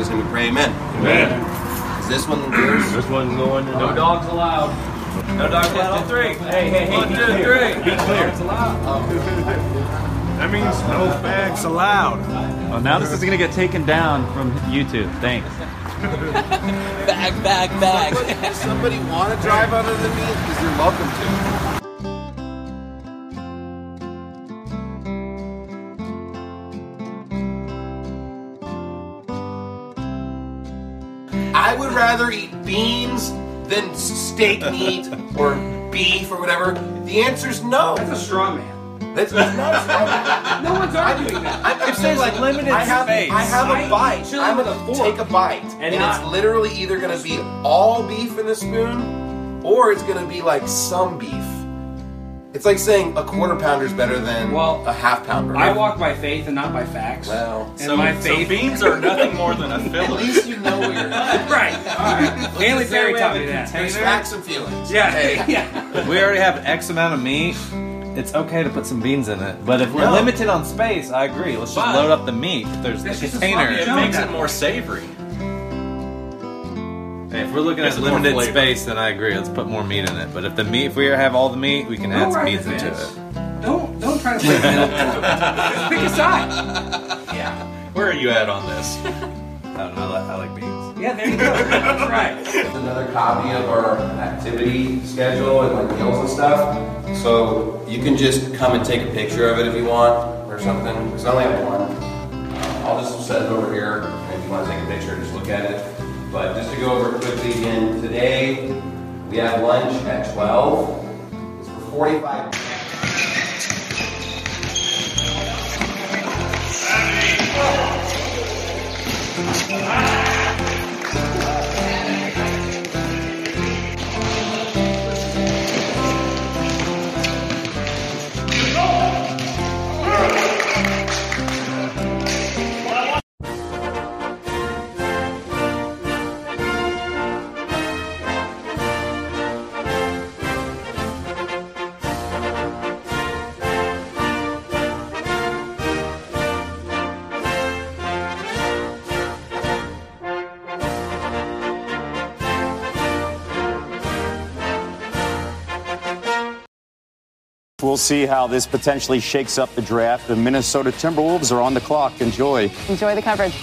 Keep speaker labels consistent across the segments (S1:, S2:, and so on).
S1: Jesus' name we pray, amen.
S2: Amen.
S1: Is this one yours?
S2: This one's going.
S3: No dogs allowed.
S4: No dogs allowed on 3.
S3: Hey.
S4: 1, 2, 3.
S2: Be clear.
S3: Dogs allowed.
S2: That means no bags allowed.
S5: Oh, now this is going to get taken down from YouTube. Thanks.
S4: Bag.
S1: If somebody want to drive other than me, because you're welcome to. I would rather eat beans than steak meat or beef or whatever. The answer's no.
S3: That's a straw man.
S1: That's not strong.
S3: No one's arguing that.
S1: I'm saying like
S4: limited
S1: I have
S4: space.
S1: a bite.
S3: Chill
S1: I'm
S3: with
S1: gonna
S3: a fork.
S1: take a bite, and
S3: not-
S1: it's literally either gonna be all beef in the spoon, or it's gonna be like some beef. It's like saying a quarter pounder is better than
S3: Well,
S1: a half pounder.
S3: I walk by faith and not by facts.
S1: Well,
S3: And my faith.
S4: beans are nothing more than a
S1: at
S4: filler.
S1: least you know where you're at.
S3: Right. All right. Haley Perry taught me that.
S1: There's facts and feelings.
S3: Yeah.
S1: Hey.
S3: Yeah.
S4: We already have X amount of meat. It's okay to put some beans in it, but if we're limited on space, I agree. Let's just load up the meat. There's
S3: That's
S4: the
S3: just a
S4: container.
S3: sloppy Joe
S6: Makes
S3: that
S6: it more savory.
S4: Hey, if we're looking
S6: Makes
S4: at
S6: it more
S4: limited
S6: flavor.
S4: space, then I agree. Let's put more meat in it. But if we have all the meat, we can add some beans into it.
S3: Don't try to play the middle. Just pick a side.
S1: Yeah.
S6: Where are you at on this?
S4: I don't know. I like beans.
S3: Yeah, there you go. That's right.
S1: Another copy of our activity schedule and like meals and stuff. So you can just come and take a picture of it if you want or something. Because I only have one. I'll just set it over here. And if you want to take a picture, just look at it. But just to go over quickly again, today we have lunch at 12. It's for 45.
S7: We'll see how this potentially shakes up the draft. The Minnesota Timberwolves are on the clock. Enjoy.
S8: Enjoy the coverage.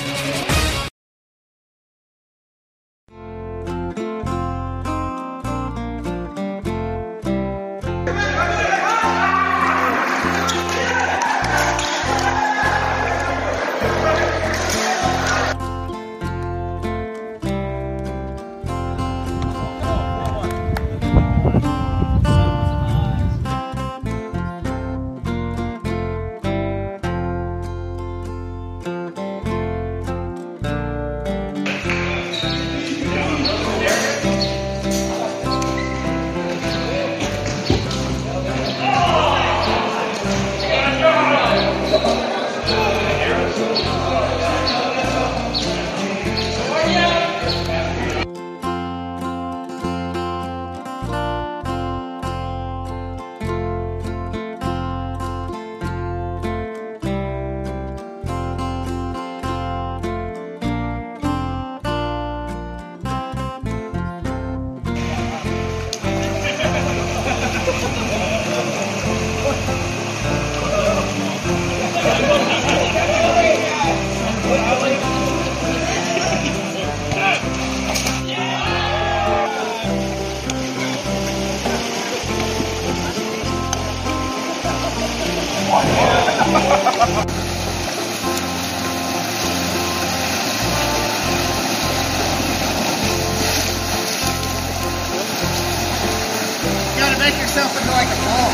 S9: You gotta make yourself into like a ball.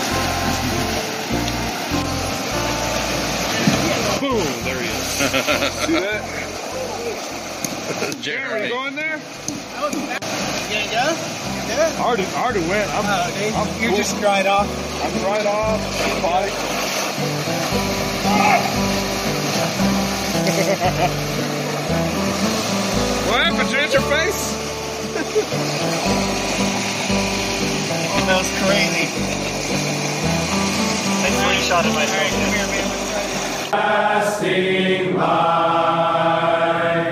S2: Boom! There he is. See that? Jeremy, you going there?
S9: You gonna go? You do it?
S2: I already went.
S9: You're just dried off.
S2: I'm right off. Bike. What happened? Did you hit your face?
S9: Oh, that was crazy. I screenshotted myself. All right, come here, man.
S3: Lasting light.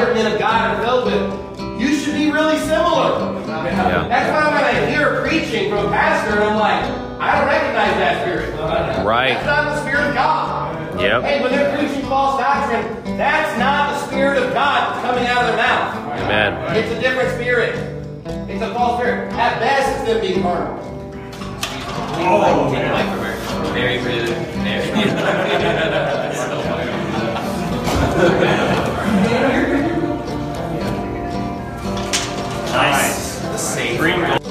S1: other men of God are filled with, you should be really similar. That's why when I hear preaching from a pastor, and I'm like, I don't recognize that spirit.
S8: Right.
S1: That's not the Spirit of God.
S8: Yep.
S1: Hey, when they're preaching false doctrine, that's not the Spirit of God coming out of their mouth.
S8: Amen.
S1: It's a different spirit. It's a false spirit. At best, it's them being carnal.
S6: Oh, very good. Nice. The safe. Green gold.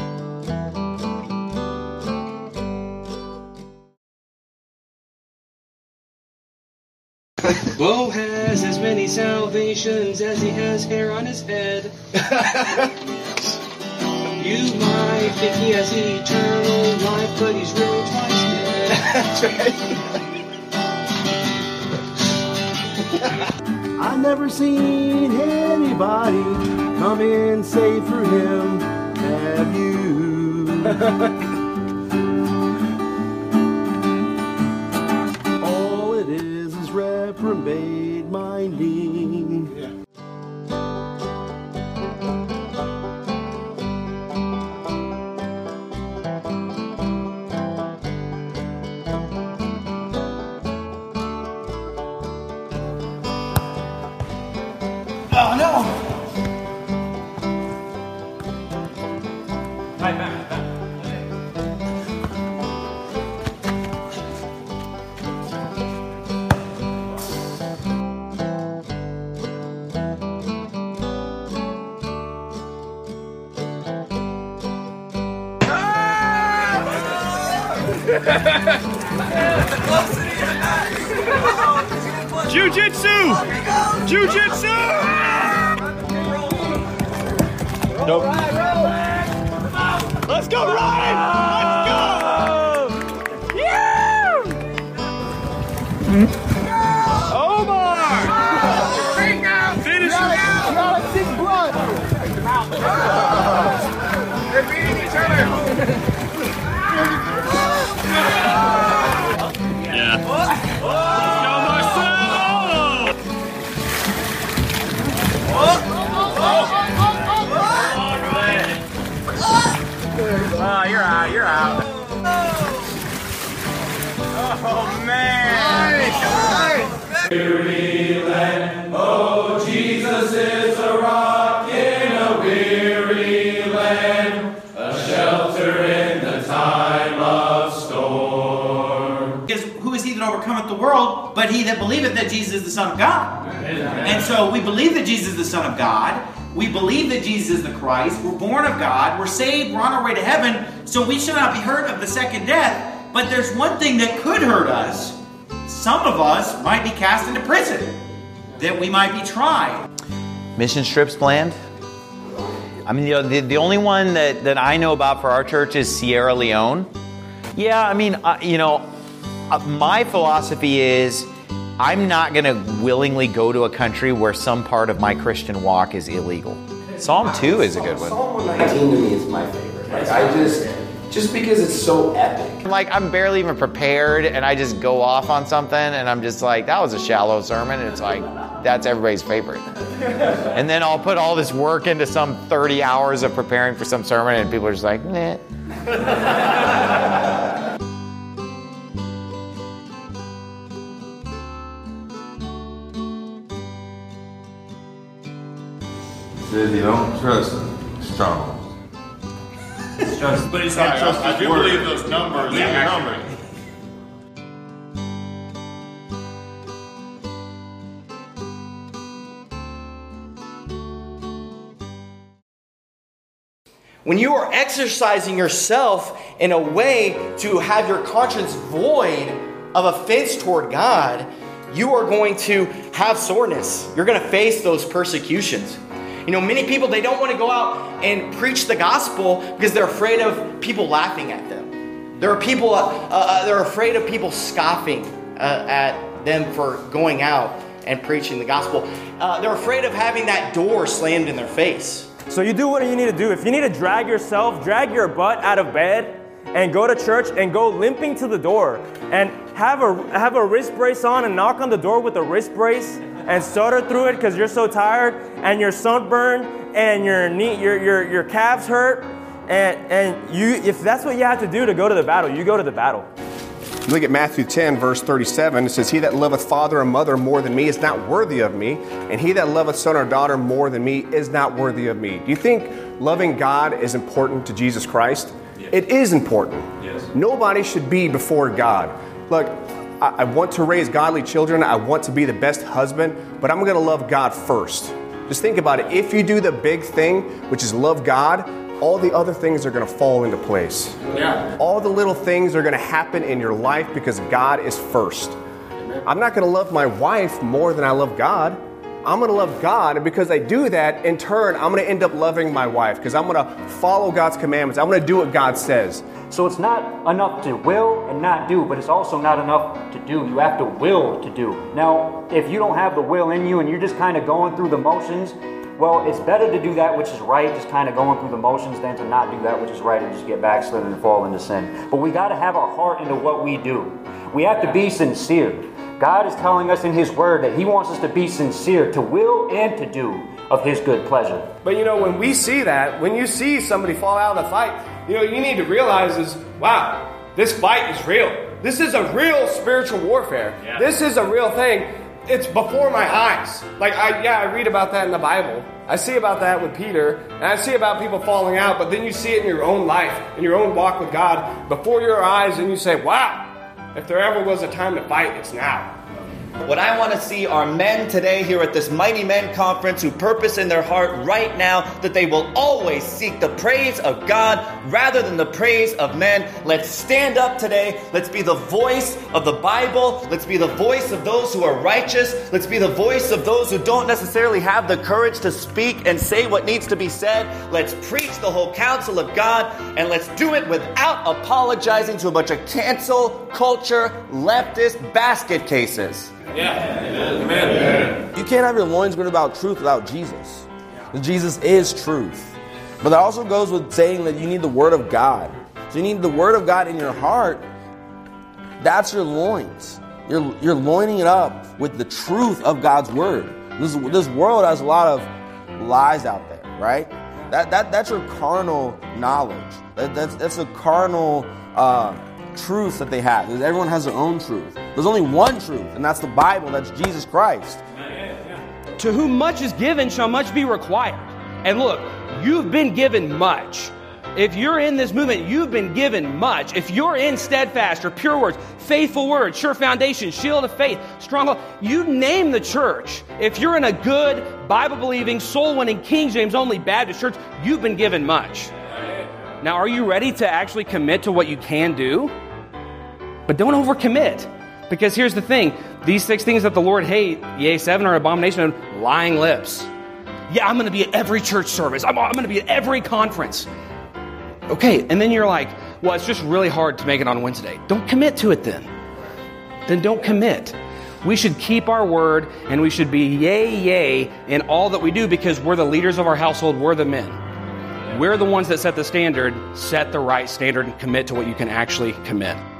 S3: Bo has as many salvations as he has hair on his head. You might think he has eternal life, but he's really twice dead.
S10: I've never seen anybody come in save for him. Have you? All it is reprobate minding. Yeah.
S9: Oh no!
S2: Jiu-jitsu! Jiu-jitsu!
S10: Nope.
S2: Let's go, Ryan! Let's go! Yeah! Omar! Finish him! They're beating each other!
S6: Yeah.
S8: Oh, you're out. You're out.
S2: Oh, man!
S1: Weary land, oh, Jesus is a rock in a weary land, a shelter in the time of storm.
S9: Because who is he that overcometh the world, but he that believeth that Jesus is the Son of God? And so we believe that Jesus is the Son of God. We believe that Jesus is the Christ. We're born of God. We're saved. We're on our way to heaven. So we should not be hurt of the second death. But there's one thing that could hurt us. Some of us might be cast into prison. That we might be tried.
S8: Mission trips planned? I mean, the only one that I know about for our church is Sierra Leone. Yeah, I mean, my philosophy is I'm not going to willingly go to a country where some part of my Christian walk is illegal. Psalm 2 is a good one.
S1: Psalm 119 to me is my favorite. Like, I just because it's so epic.
S8: Like, I'm barely even prepared, and I just go off on something, and I'm just like, that was a shallow sermon, and it's like, that's everybody's favorite. And then I'll put all this work into some 30 hours of preparing for some sermon, and people are just like, meh.
S11: Says you don't trust strong.
S2: But he's not trust I do believe those numbers.
S11: Yeah, numbers.
S12: When you are exercising yourself in a way to have your conscience void of offense toward God, you are going to have soreness. You're going to face those persecutions. You know, many people, they don't want to go out and preach the gospel because they're afraid of people laughing at them. There are people, they're afraid of people scoffing at them for going out and preaching the gospel. They're afraid of having that door slammed in their face.
S13: So you do what you need to do. If you need to drag your butt out of bed and go to church and go limping to the door and have a wrist brace on and knock on the door with a wrist brace and stutter through it because you're so tired and you're sunburned and your calves hurt, and you, if that's what you have to do to go to the battle, you go to the battle.
S14: Look at Matthew 10, verse 37. It says, he that loveth father or mother more than me is not worthy of me, and he that loveth son or daughter more than me is not worthy of me. Do you think loving God is important to Jesus Christ? Yes. It is important. Yes. Nobody should be before God. Look, I want to raise godly children. I want to be the best husband, but I'm going to love God first. Just think about it. If you do the big thing, which is love God, all the other things are going to fall into place. Yeah. All the little things are going to happen in your life because God is first. Amen. I'm not going to love my wife more than I love God. I'm going to love God, and because I do that, in turn, I'm going to end up loving my wife because I'm going to follow God's commandments. I'm going to do what God says.
S15: So it's not enough to will and not do, but it's also not enough to do. You have to will to do. Now, if you don't have the will in you and you're just kind of going through the motions, well, it's better to do that which is right, just kind of going through the motions, than to not do that which is right and just get backslidden and fall into sin. But we got to have our heart into what we do. We have to be sincere. God is telling us in His Word that He wants us to be sincere, to will and to do of His good pleasure.
S16: But when we see that, when you see somebody fall out of the fight, you need to realize is, wow, this fight is real. This is a real spiritual warfare. Yeah. This is a real thing. It's before my eyes. I read about that in the Bible. I see about that with Peter, and I see about people falling out, but then you see it in your own life, in your own walk with God, before your eyes, and you say, wow, if there ever was a time to fight, it's now.
S12: What I want to see are men today here at this Mighty Men Conference who purpose in their heart right now that they will always seek the praise of God rather than the praise of men. Let's stand up today. Let's be the voice of the Bible. Let's be the voice of those who are righteous. Let's be the voice of those who don't necessarily have the courage to speak and say what needs to be said. Let's preach the whole counsel of God, and let's do it without apologizing to a bunch of cancel culture, leftist basket cases.
S16: Yeah. Amen.
S17: You can't have your loins girded about truth without Jesus. Jesus is truth. But that also goes with saying that you need the Word of God. So you need the Word of God in your heart. That's your loins. You're loining it up with the truth of God's Word. This world has a lot of lies out there, right? That's your carnal knowledge. That's a carnal truth that they have. Because everyone has their own truth. There's only one truth, and that's the Bible. That's Jesus Christ.
S18: To whom much is given shall much be required. And look, you've been given much. If you're in this movement, you've been given much. If you're in Steadfast or Pure Words, Faithful Word, Sure Foundation, Shield of Faith, Stronghold, you name the church. If you're in a good, Bible-believing, soul-winning, King James only Baptist church, you've been given much. Now, are you ready to actually commit to what you can do? But don't overcommit. Because here's the thing. These 6 things that the Lord hates, yea, 7 are abomination of lying lips. Yeah, I'm going to be at every church service. I'm going to be at every conference. Okay, and then you're like, well, it's just really hard to make it on Wednesday. Don't commit to it then. Then don't commit. We should keep our word, and we should be yea in all that we do, because we're the leaders of our household. We're the men. We're the ones that set the standard, set the right standard, and commit to what you can actually commit.